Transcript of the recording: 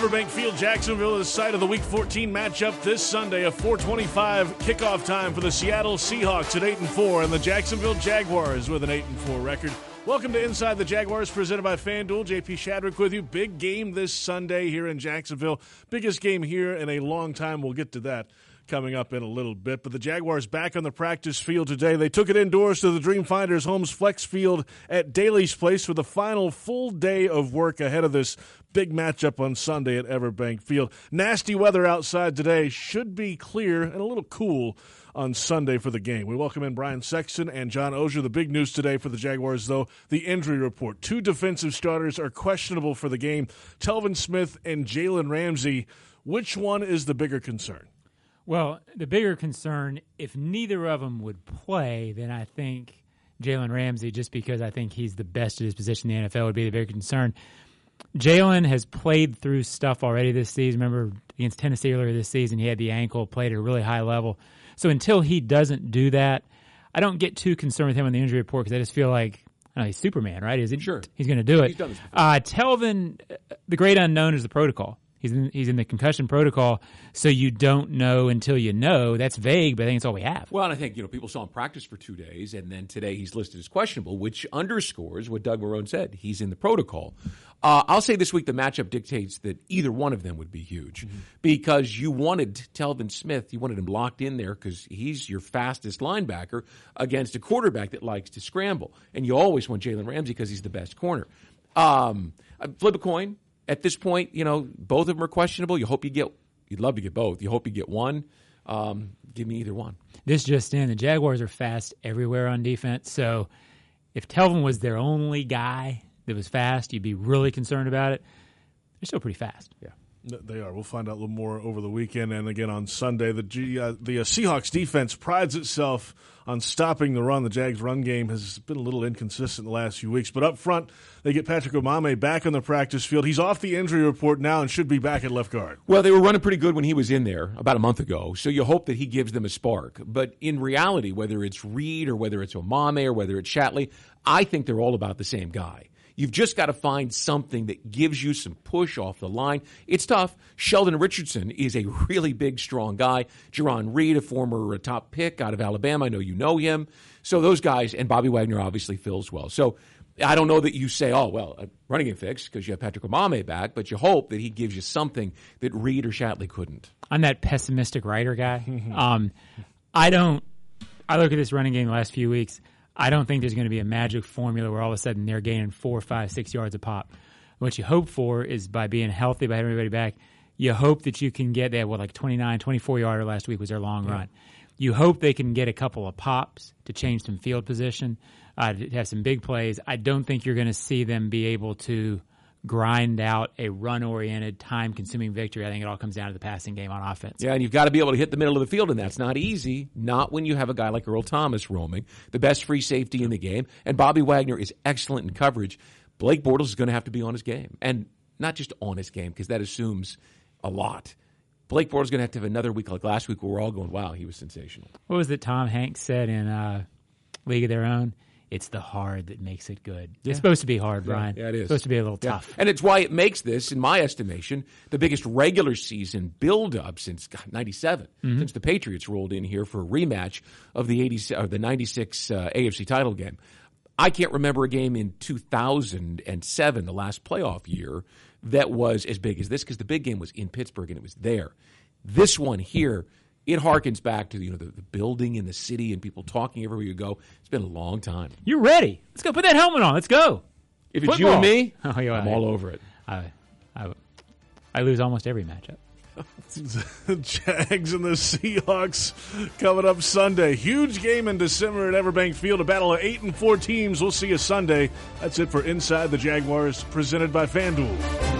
Everbank Field, Jacksonville is site of the Week 14 matchup this Sunday, a 4:25 kickoff time for the Seattle Seahawks at 8-4 and the Jacksonville Jaguars with an 8-4 record. Welcome to Inside the Jaguars, presented by FanDuel. JP Shadrick with you. Big game this Sunday here in Jacksonville. Biggest game here in a long time. We'll get to that coming up in a little bit. But the Jaguars back on the practice field today. They took it indoors to the Dreamfinders Homes Flex Field at Daly's Place for the final full day of work ahead of this big matchup on Sunday at Everbank Field. Nasty weather outside today. Should be clear and a little cool on Sunday for the game. We welcome in Brian Sexton and John Oehser. The big news today for the Jaguars, though, the injury report. Two defensive starters are questionable for the game, Telvin Smith and Jalen Ramsey. Which one is the bigger concern? Well, the bigger concern, if neither of them would play, then I think Jalen Ramsey, just because I think he's the best at his position in the NFL, would be the bigger concern. Jalen has played through stuff already this season. Remember, against Tennessee earlier this season, he had the ankle, played at a really high level. So until he doesn't do that, I don't get too concerned with him on the injury report because I just feel like, I don't know, he's Superman, right? Sure. He's going to do it. He's done this before. Telvin, the great unknown is the protocol. He's in the concussion protocol, so you don't know until you know. That's vague, but I think it's all we have. Well, and I think, people saw him practice for 2 days, and then today he's listed as questionable, which underscores what Doug Marrone said. He's in the protocol. I'll say this week the matchup dictates that either one of them would be huge because you wanted Telvin Smith, you wanted him locked in there because he's your fastest linebacker against a quarterback that likes to scramble. And you always want Jalen Ramsey because he's the best corner. Flip a coin. At this point, both of them are questionable. You'd love to get both. You hope you get one. Give me either one. This just in, the Jaguars are fast everywhere on defense. So if Telvin was their only guy that was fast, you'd be really concerned about it. They're still pretty fast. Yeah. They are. We'll find out a little more over the weekend and again on Sunday. The Seahawks defense prides itself on stopping the run. The Jags' run game has been a little inconsistent the last few weeks. But up front, they get Patrick Omameh back on the practice field. He's off the injury report now and should be back at left guard. Well, they were running pretty good when he was in there about a month ago, so you hope that he gives them a spark. But in reality, whether it's Reed or whether it's Omameh or whether it's Shatley, I think they're all about the same guy. You've just got to find something that gives you some push off the line. It's tough. Sheldon Richardson is a really big, strong guy. Jerron Reed, a former top pick out of Alabama. I know you know him. So those guys, and Bobby Wagner obviously fills well. So I don't know that you say, running game fix because you have Patrick Omameh back, but you hope that he gives you something that Reed or Shatley couldn't. I'm that pessimistic writer guy. I look at this running game the last few weeks. I don't think there's going to be a magic formula where all of a sudden they're gaining 4, 5, 6 yards a pop. What you hope for is by being healthy, by having everybody back, you hope that you can get that, 29, 24-yarder last week was their long run. You hope they can get a couple of pops to change some field position, to have some big plays. I don't think you're going to see them be able to grind out a run-oriented, time-consuming victory. I think it all comes down to the passing game on offense. Yeah, and you've got to be able to hit the middle of the field, and that's not easy. Not when you have a guy like Earl Thomas roaming, the best free safety in the game, and Bobby Wagner is excellent in coverage. Blake Bortles is going to have to be on his game, and not just on his game, because that assumes a lot. Blake Bortles is going to have another week like last week where we're all going, wow, he was sensational. What was it Tom Hanks said in League of Their Own? It's the hard that makes it good. Yeah. It's supposed to be hard, Brian. Yeah, it is. It's supposed to be a little tough. And it's why it makes this, in my estimation, the biggest regular season build-up since 97, since the Patriots rolled in here for a rematch of the 96 AFC title game. I can't remember a game in 2007, the last playoff year, that was as big as this because the big game was in Pittsburgh and it was there. This one here, it harkens back to the building in the city and people talking everywhere you go. It's been a long time. You're ready. Let's go. Put that helmet on. Let's go. If it's you and me, I'm all over it. I lose almost every matchup. The Jags and the Seahawks coming up Sunday. Huge game in December at Everbank Field. A battle of 8 and 4 teams. We'll see you Sunday. That's it for Inside the Jaguars, presented by FanDuel.